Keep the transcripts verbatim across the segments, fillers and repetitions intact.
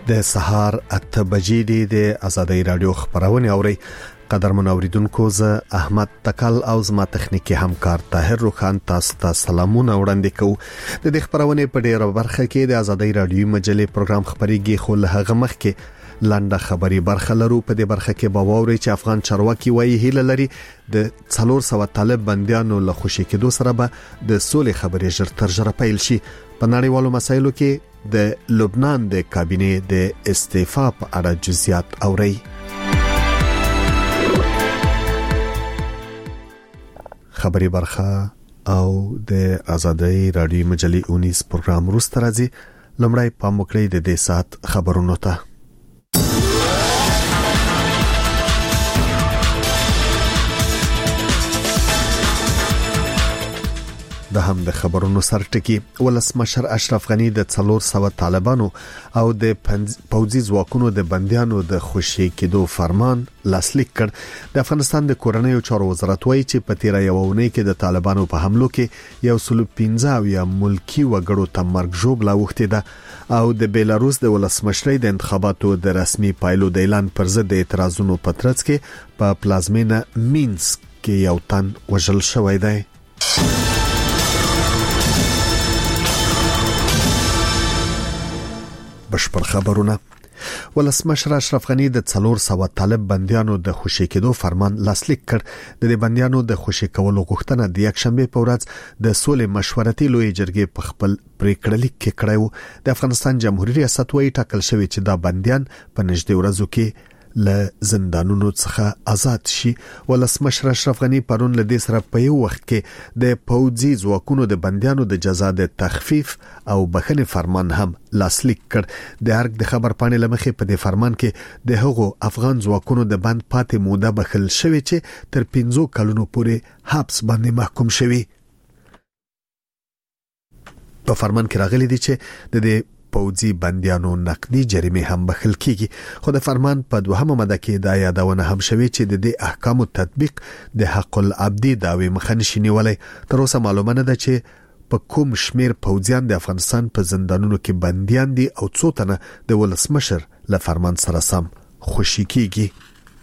د سهار اته بجې دی د آزادۍ رادیو خبرونه اوري. قدرمن اوریدونکو زه احمد تکل او زما تخنیکی همکار طاهر روخان تاسو ته سلامونه وړاندې کوم. د دې خبرونه په ډیره برخه کې د آزادۍ رادیو مجلې پروګرام خبريږي، خو له هغه مخکې لنډه خبري برخه لرو. په دې برخه کې به واوري چې افغان چارواکي وایي هیله لري د څلور سوه طالب بنديانو له خوشي کېدو سره به د سولې خبرې ژر تر ژره پیل شي. په نړیوالو مسایلو کې د لبنان د کابینې د استعفا په اړه جزئیات اوري. خبري برخه او د آزادۍ رادیو مجلې اونیس پروګرام وروسته راځي. لمړی په مکړې د دې سات خبرونو ته. د هم د خبرونو سرټکی ولسمشر اشرف غنی د څلور سوه طالبانو او د پوځي ځواکونو د بنديانو د خوشي کېدو فرمان لاسلیک کړ. د افغانستان د کورنیو چارو وزارت وایي چې په تیر یو اونۍ کې د طالبانو په حملو کې یو سل پنځه یا ملکی وګړو ته مرګ ژوبله وخته ده او د بیلاروس د ولسمشرۍ د انتخاباتو د رسمي پایلو د اعلان پر ضد د اعتراضونو په ترڅ کې په پلازمینه مینسک کې یو تن وژل شوی دی. بشپړ خبرونه. ولسمشر اشرف غنی د څلور سوه طالب بنديانو د خوشي کېدو فرمان لاسلیک کړ. د دې بنديانو د خوشي کولو غوښتنه د یک شنبه په ورځ د سولې مشورتي لوی جرګې په خپل پریکړه لیک کې کړو. د افغانستان جمهوریت ریاست وايي ټاکل شوی چې دا بنديان په نږدې ورځو کې له زندانونو څخه آزاد شي. ولسمشر اشرف غنی پرون له دې سره په یو وخت کې د پوځي ځواکونو د بنديانو د جزا د تخفیف او بخښنې فرمان هم لاسلیک کړ. د ارګ د خبر پاڼې لمخې په دې فرمان کې د هغو افغان ځواکونو د بند پاتې موده بخښل شوی چې تر پنځو کلونو پورې حبس باندې محکوم شوی. په فرمان کې راغلي دي چې د دې پوځي بنديانو نقدي جریمه هم بخښل کیږي. خو د فرمان په دوهمه ماده کې دا یادونه هم شوی چې د دې احکامو تطبیق د حق العبدي داوی مخه نشي نیولای. تر اوسه معلومه نه ده چې په کوم شمیر پوځیان د افغانستان په زندانونو کې بنديان دي او څو تنه د ولسمشر له فرمان سره سم خوشي کیږي.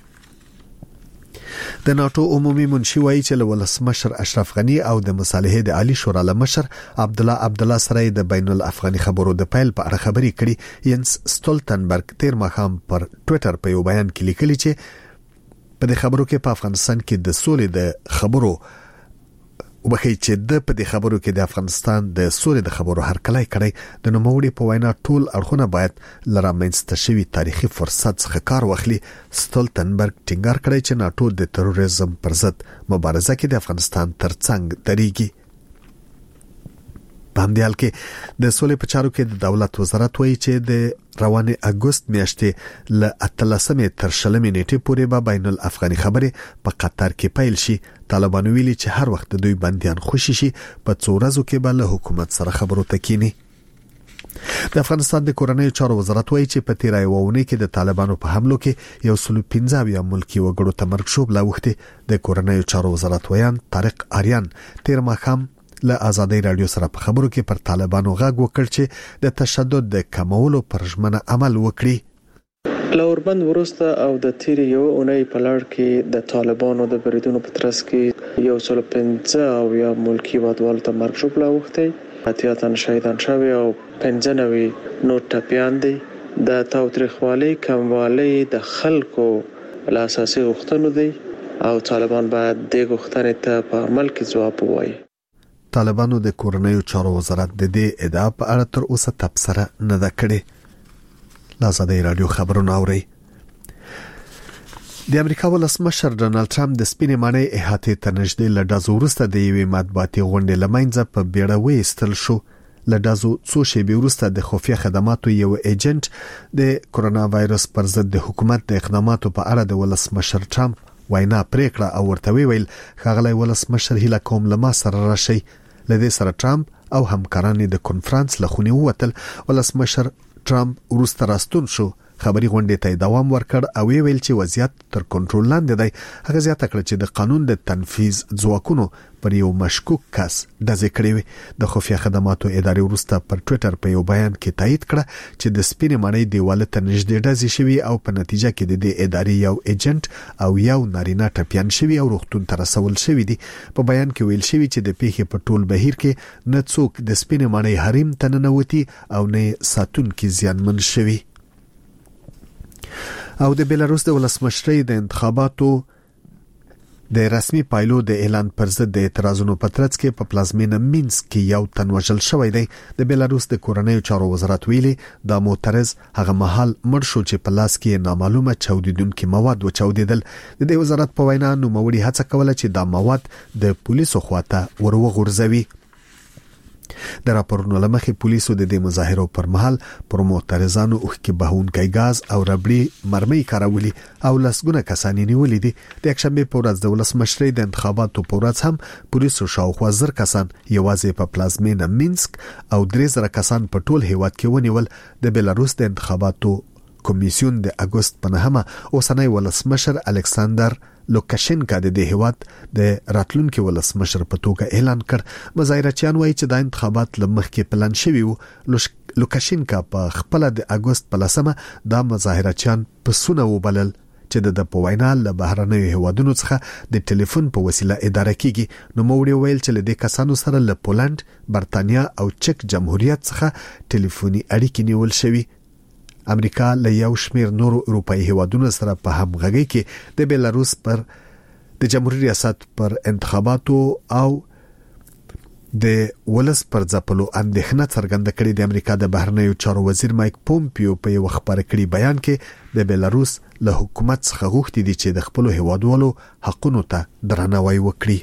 د ناتو عمومي منشي وایي چې له ولسمشر اشرف غنی او د مصالحې د عالی شورا لمشر عبد الله عبد الله سره د بین الافغاني خبرو د پیل په اړه خبري کړي. ینس سټولټنبرګ تیر مخام پر ټوئیټر په یو بیان کې لیکلي چې په دې خبرو کې په افغانستان کې د سولې د خبرو وبخي چې د په دې خبرو کې د افغانستان د سولې د خبرو هرکلی کړي. د نوموړي په وینا ټول اړخونه باید لرامنځته شوی تاریخي فرصت څخه کار واخلي. سټولټنبرګ ټینګار کړی چې ناتو د تروریزم پر ضد مبارزه کې د افغانستان ترڅنګ درېږي. په همدې حال کې د سولې په چارو کې د دولت وزارت وایي چې د روانه اگست میاشتې له اتلسمې تر شلمې نیټې پورې به بین الافغاني خبرې په قطر کې پیل شي. طالبانو ویلي چې هر وخت دوی بنديان خوشي شي په څو ورځو کې به له حکومت سره خبرو تکینی. د افغانستان د کورنیو چارو وزارت وایي چې په تیر یو اونۍ کې د طالبانو په حملو کې یو سل پنځه یا ملکی وګړو ته مرګ ژوبله وخته. د کورنیو چارو وزارت ویان طارق آریان تیر مخام له آزادۍ رادیو سره په خبرو کې پر طالبانو غږ وکړ چې د تشدد د کمولو پر ژمنه عمل وکړي. لوربند ورسته او د تیر یو اونۍ په لړ کې د طالبانو د بریدونو په ترڅ کې یو سل پنځه او یا ملکی وادوالو ته مرګ ژوبله وخته. اتیا تن شهیدان شوي او پنځه نوي نور ټپیان دي. د تاوتریخوالي کموالی د خلکو له اساسي غوښتنو دي او طالبان باید د غوښتنې ته په عمل کې ځواب ووایي. طالبانو د کورنیو چارو وزارت د دې ادعا په اړه تر اوسه تبصره نه ده کړې. آزادۍ رادیو خبرونه اوري. د امریکا ولسمشر ډونالد ټرمپ د سپینې ماڼۍ احاطې ته نږدې له ډزو وروسته د یوې مطبوعاتي غونډې له منځه په بیړه وایستل شو. له ډزو څو شېبې وروسته د خفیه خدماتو یو ایجنټ د کرونا وایرس پر ضد د حکومت د اقداماتو په اړه د ولسمشر ټرمپ وینا پریکړه او ورته ویل ښاغلی ولسمشر هیله کوم له ما سره راشي. لدې سره ټرمپ او همکاران د کنفرانس له خونې ووتل. ولسمشر ټرمپ وروسته راستون شو خبري غونډې ته دوام ورکړ او ویل چې وضعیت تر کنټرول لاندې دی. هغه زیاته کړه چې د قانون د تنفيذ ځواکونو پر یو مشکوک کس دزې کړې وي. د خفیه خدماتو ادارې وروسته پر ټوئیټر په یو بیان کې تایید کړه چې د سپینې ماڼۍ دیواله ته نږدې ډزې شوي او په نتیجه کې د دې ادارې یو ایجنټ او یو نارینه ټپیان شوي او روغتون ته رسول شوي دي. په بیان کې ویل شوي چې د پیښې په ټول بهیر کې نه څوک د سپینې ماڼۍ حریم ته ننوتي او نه ساتونکي زیانمن شوي. او د بیلاروس د ولسمشرۍ د انتخاباتو د رسمي پایلو د اعلان پر ضد د اعتراضونو په ترڅ کې په پلازمینه مینسک کې یو تن وژل شوی دی. د بیلاروس د کورنیو چارو وزارت ویلي دا معترض هغه مهال مړ شو چې په لاس کې نامعلومه چاودیدونکي مواد وچاودیدل. د دې وزارت په وینا نوموړي هڅه کوله چې دا مواد د پولیسو خواته ورغورځوي. د راپورونو لمخې پولیسو د دې مظاهرو پر مهال پر معترضانو اوښکې بهونکی غاز او ربړي مرمۍ کارولي او لسګونه کسان نیولې دي. د یکشنبه په ورځ د ولسمشرۍ د انتخاباتو په ورځ هم پولیسو شاوخوا زر کسان یوازې په پلازمینه مینسک او درې زره کسان په ټول هیواد کې ونیول. د بیلاروس د انتخاباتو کمیسیون د اگست په نهمه اوسنی ولسمشر الکساندر لوکاشینکا د دې هیواد د راتلونکي ولسمشر په توګه اعلان کړ. مظاهرچیان وایي چې د انتخابات لمخکې پلان شوی وو. لوکاشینکا په خپل د اگست په لسمه د مظاهرچیان پسونه وبلل چې د په وینا له بهرنیو هیوادونو څخه د ټلیفون په وسیله اداره کیږي. نو موږ ویل چې له دې کسانو سره له پولند، برتانیا او چک جمهوریت څخه ټلیفوني اړیکې نیول شوي. امریکا له یو شمیر نورو اروپאי هیوادونو سره په همغږي کې د بیلاروس پر د جمهوریت ریاست پر انتخاباتو او د ولس پر ځپلو اندېښنه څرګنده کړې. د امریکا د بهرنیو چارو وزیر مایک پومپیو په یو خبر کړي بیان کې د بیلاروس له حکومت څخه غوښتي دي چې د خپل هیوادوالو حقونو ته درناوی وکړي.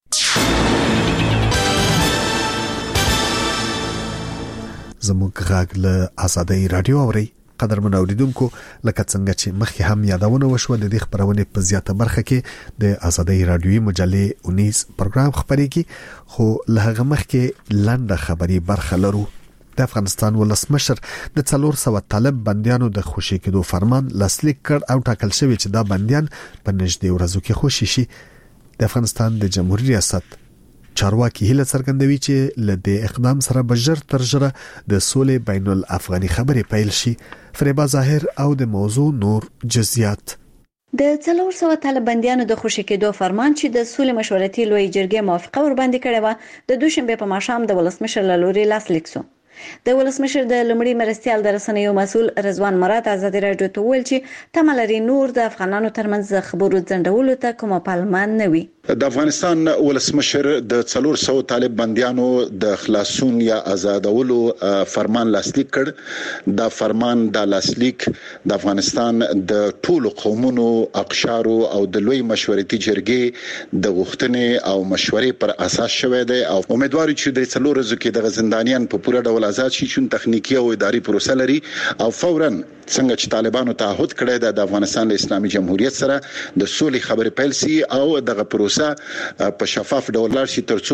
زموږ غږ له آزادۍ رادیو اوري. قدرمن اوریدونکو، لکه څنګه چې مخکې هم یادونه وشوه د دې خبرونه په زیاته برخه کې د آزادۍ رادیوي مجلې اونیس پروګرام خبريږي، خو له هغه مخکې لنډه خبري برخه لرو. د افغانستان ولسمشر د څلور سوه طالب بنديانو د خوشي کېدو فرمان لاسلیک کړ او ټاکل شوی چې دا بنديان په نږدې ورځو کې خوشي شي. د افغانستان د جمهوریت ریاست چارواکي هله څرګندوي چې له دې اقدام سره بجر تر جره د سولې بین الافغاني خبرې پیل شي. فریبا ظاهر او د موضوع نور جزئیات. د څلور سوه طالب بنديانو د خوشي کېدو فرمان چې د سولې مشورتي لوی جرګې موافقه ور باندې کړې و د دوشنبه په ماښام د ولسمشر له لوري لاسلیک شو. د ولسمشر د لومړي مرستيال د رسنیو مسؤل رضوان مراد آزادي رادیو ته ویل چې تملري نور د افغانانو ترمنځ خبرو ځندولو ته کومه پالمان نه وي. د افغانستان ولسمشر د څلور سوه طالب بنديانو د خلاصون یا آزادولو فرمان لاسلیک کړ. دا فرمان د لاسلیک د افغانستان د ټولو قومونو، اقشارو او د لوی مشورتي جرګې د غوښتنې او مشورې پر اساس شوی دی او امیدوار چې د څلور ورځو کې د زندانیان په پوره ډول آزاد شي، چې تخنیکی او اداري پروسه لري او فورا څنګه چې طالبانو تعهد کړی دی د افغانستان له اسلامي جمهوریت سره د سولې خبرې پیل سي او دغه پروسه په شفاف ډول لارشي ترڅو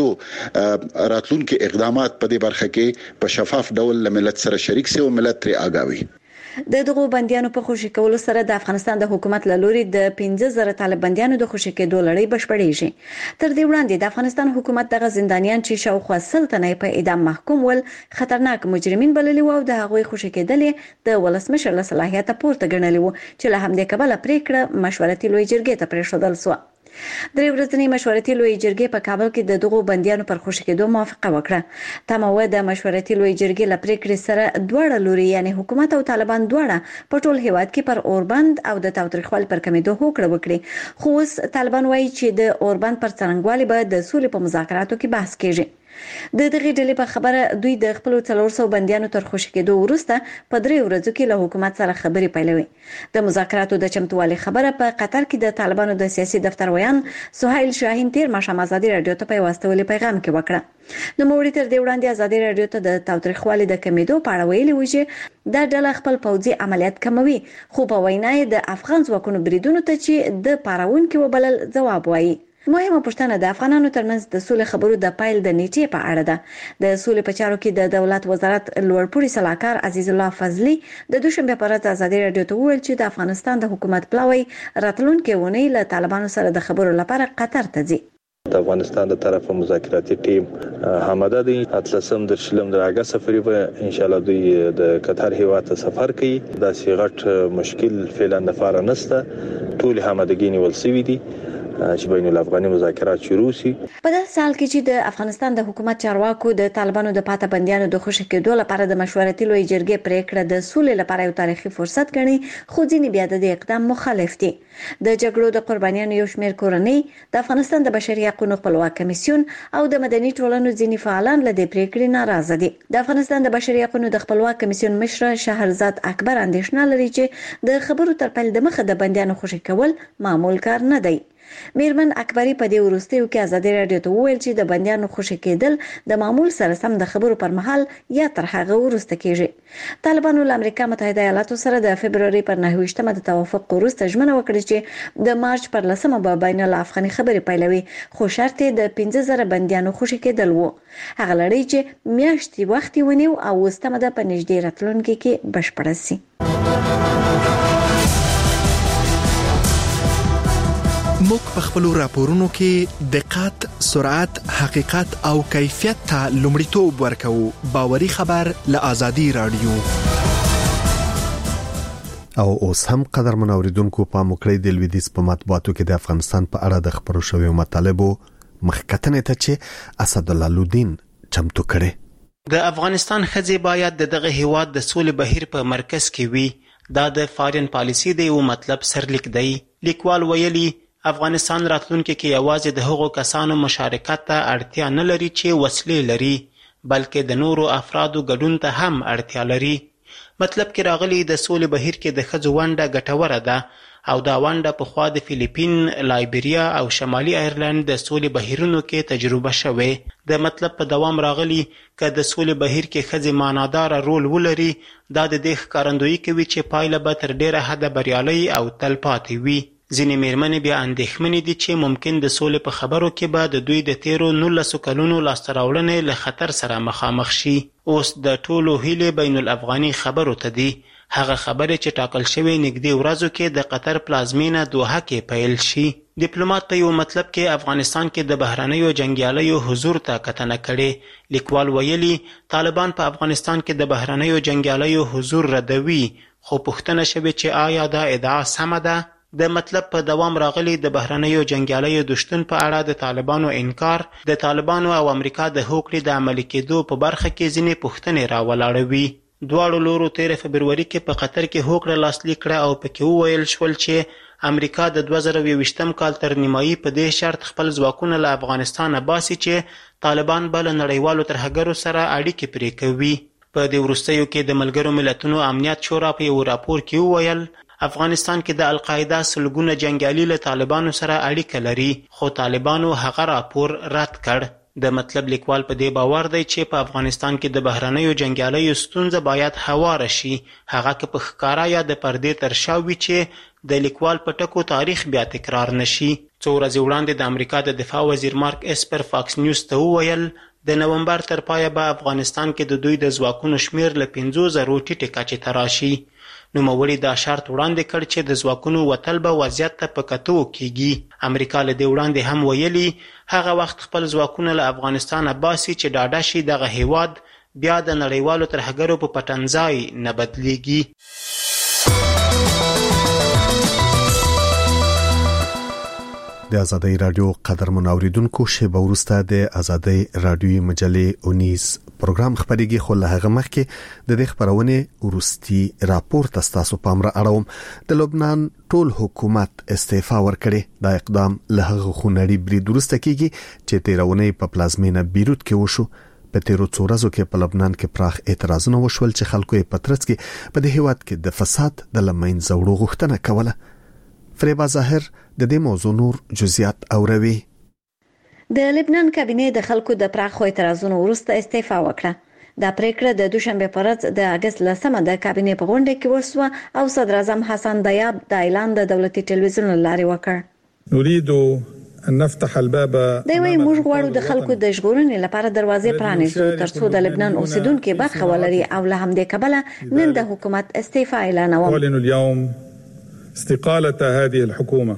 راتلونکي اقدامات په دې برخه کې په شفاف ډول له ملت سره شریک سي او ملت ترې آگاوي. د دغو بنديانو په خوشي کولو سره د افغانستان د حکومت له لوري د پنځه زره طالب بنديانو د خوشي کېدو لړۍ بشپړېږي. تر دې وړاندې د افغانستان حکومت دغه زندانیان چې شاوخوا سل تنه په اعدام محکوم ول خطرناک مجرمین بللي وو او د هغوی خوشي کېدل د ولسمشر له صلاحیت پورته ګڼلي وو چې له همدې کبله پریکړه مشورتي لوی جرګې ته پرېښودل شو. درې ورځنی مشورتي لوی جرګې په کابل کې د دغو بنديانو پر خوشي کېدو موافقه وکړه. تمه د مشورتي لوی جرګې له پریکړې سره دواړه لوري یعنی حکومت او طالبان دواړه په ټول هیواد کې پر اوربند او د تاوتریخوالي پر کمیدو هوکړه وکړي. خو اوس طالبان وایي چې د اوربند پر څرنګوالي به د سولې په مذاکراتو کې بحث کیږي. د دغه ډلې په خبره دوی د خپل څلور سوه بنديانو تر خوشي کېدو وروسته په درې ورځو کې له حکومت سره خبرې پیلوي. د مذاکراتو د چمتووالي خبره په قطر کې د طالبانو د سیاسي دفتر ویان سهیل شاهین تیر ماښام آزادي رادیو ته په واستولې پیغام کې وکړه. نو موږ تر دې وړاندې آزادي رادیو ته د تاوتریخوالي د کمیدو په اړه ویلي و چې دا ډله خپل پوځي عملیات کموي، خو په وینا یې د افغان ځواکونو بریدونو ته چې د پاراونکو وبلل ځواب وایي. مهمه پوښتنه د افغانانو ترمنځ د سولې خبرو د پایل د نیټې په اړه ده. د سولې په چارو کې د دولت وزارت لوړپوړي صلاحکار عزیز الله فضلی د دوشنبه په ورځ ازادي رادیو ته وویل چې د افغانستان د حکومت پلاوی راتلونکي ونې له طالبانو سره د خبرو لپاره قطر ته ځي. د افغانستان د طرفه مذاکراتي ټیم همدا دی اتلسم د شلم د اگست سفر به ان شاء الله دوی د قطر هیواد ته سفر کوي. دا سیغټ مشکل فعلا د فار نسته ټول همدګي نیول سوي دي چې بین الافغاني مذاکرات شروع شي. په داسې حال کې چې د افغانستان د حکومت چارواکو د طالبانو د پاته بندیانو د خوشي کېدو لپاره د مشورتي لوی جرګې پریکړه د سولې لپاره یو تاریخي فرصت ګڼي، خو ځینې بیا د اقدام مخالف دي. د جګړو د قربانیانو یو شمېر کورنۍ د افغانستان د بشري حقوقو خپلواک کمیسیون او د مدني ټولنو ځینې فعالان له دې پریکړې ناراضه دي. د افغانستان د بشري حقوقو د خپلواک کمیسیون مشر شهرزاد اکبر اندېښنه لري چې د خبرو تر پیل د مخه د بندیانو خوشي کول معمول کار نه دی. میرمن اکبری په دې وروستیو کې ازادي رادیو ته وویل چې د بندیانو خوشي کېدل د معمول سره سم د خبرو پر مهال یا تر هغه وروسته کېږي. طالبانو له امریکا متحده ایالاتو سره د فبرवरी پر نهه ویشتمه د توافق وروسته ژمنه وکړه چې د مارچ پر لسمه به بین الافغاني خبرې پیلوي، خو شرط د پنځه زره بندیانو خوشي کېدل وو. هغه لړۍ چې میاشتې وخت ونیو او وستمه د پنځډیر راتلونکي کې بشپړه شي. موږ په خپل راپورونو کې دقت، سرعت، حقیقت او کیفیت ته لومړیتوب ورکوو. باوري خبر له آزادي رادیو. او اوس هم قدر منوریدونکو په مکړې د لویدیس په مطبوعاتو کې د افغانستان په اړه د خبرو شویو مطالبو مخکتنې ته چې اسد الله لودین چمتو کړي. د افغانستان ښځې باید د دغه هیواد د سولې بهیر په مرکز کې وي. دا د فارین پالیسي د یو مطلب سرلیک دی. لیکوال ویلي افغانستان راتلونکي کې یوازې د هغو کسانو مشارکت ته اړتیا نه لري چې وسلې لري، بلکې د نورو افرادو ګډون ته هم اړتیا لري. مطلب کې راغلي د سولې بهیر کې د ښځو ونډه ګټوره ده او دا ونډه پخوا د فیلیپین، لایبریا او شمالي ایرلند د سولې بهیرونو کې تجربه شوې. د مطلب په دوام راغلي که د سولې بهیر کې ښځې معنادار رول ولري، دا د دې ښکارندویي کوي چې پایله به تر ډیره حده بریالۍ او تلپاتې وي. ځینې میرمنې بیا اندېښمنې دي چې ممکن د سولې په خبرو کې به د دوی د تیرو نولسو کلونو لاسته راوړنې له خطر سره مخامخ شي. اوس د ټولو هیلې بین الافغاني خبرو ته دي، هغه خبرې چې ټاکل شوې نږدې ورځو کې د قطر پلازمینه دوحه کې پیل شي. ډیپلوماټ په یو مطلب کې افغانستان کې د بهرنیو جنګیالیو حضور ته کتنه کړې. لیکوال ویلي طالبان په افغانستان کې د بهرنیو جنګیالیو حضور ردوي، خو پوښتنه شوې چې آیا دا ادعا سمه ده؟ د مطلب په دوام راغلي د بهرنیو جنګیالیو د شتون په اړه د طالبانو انکار د طالبانو او امریکا د هوکړې د عملي کېدو په برخه کې ځینې پوښتنې راولاړوي. دواړو لورو تیر فبرवरी کې په قطر کې هوکړه لاسلیک کړه او پکې وویل شول چې امریکا د دوه زره یوویشتم کال تر نیمایي په دې شرط خپل ځواکونه له افغانستانه باسي چې طالبان به له نړیوالو ترهګرو سره اړیکې پرې کوي. په دې وروستیو کې د ملګرو ملتونو امنیت شورا په یو راپور کې وویل افغانستان کې د القاعده سلګونه جنګیالي له طالبانو سره اړیکه لري، خو طالبانو هغه راپور رد کړ. د مطلب لیکوال په دې باور دی چې په افغانستان کې د بهرنیو جنګیالیو ستونزه باید هواره شي، هغه که په ښکارا یا د پردې تر شا وي چې د لیکوال په ټکو تاریخ بیا تکرار نشي. څو ورځې وړاندې د امریکا د دفاع وزیر مارک اسپر فاکس نیوز ته وویل د نومبر تر پایه به افغانستان کې د دوی د ځواکونو شمیر له پنځو زرو ټیټې کچې ته راشي. نوموړي دا شرط وړاندې کړ چې د ځواکونو وتل به وضعیت ته په کتو کېږي. امریکا له دې وړاندې هم ویلي هغه وخت خپل ځواکونه له افغانستانه باسي چې ډاډه شي دغه هیواد بیا د نړیوالو ترهګرو په پټنځای نه بدلیږي. د ازادي رادیو قدر منوریدونکو شیبه ورسته د ازادي رادیوي مجلې اونیس پروګرام خبريږي، خو له هغه مخکې د دې خبرونه ورستي راپور تاسو پام را اړوم. د لبنان ټول حکومت استعفا ورکړي. دا اقدام له هغه خونړي برید ورسته کیږي چې تیرونه په پلازمینه بیروت کې وشو. په تیرو څو ورځو کې په لبنان کې پراخ اعتراضونه وشول چې خلکو یې پترڅ کې په دې هیواد کې د فساد د لمین زوړو غوښتنه کوله. فریبا ظاهر د دې موضوع نور جزئیات اوروي. د لبنان کابینه د خلکو د پراخ اعتراضونو وروسته استعفا وکړه. دا پریکړه د دوشنبه په ورځ د اگست لسمه د کابینه په غونډه کې وشوه او صدر اعظم حسن دیاب د اعلان د دولتي ټلویزیون لارې وکړ. نريد ان نفتح الباب. دا وی موږ غواړو د خلکو د ژغورنې لپاره دروازې پرانیزو ترڅو د لبنان اوسیدونکو برخه ولري او له همدې کبله نن د حکومت استعفا اعلانوم. اعلن اليوم استقالة هذه الحكومة.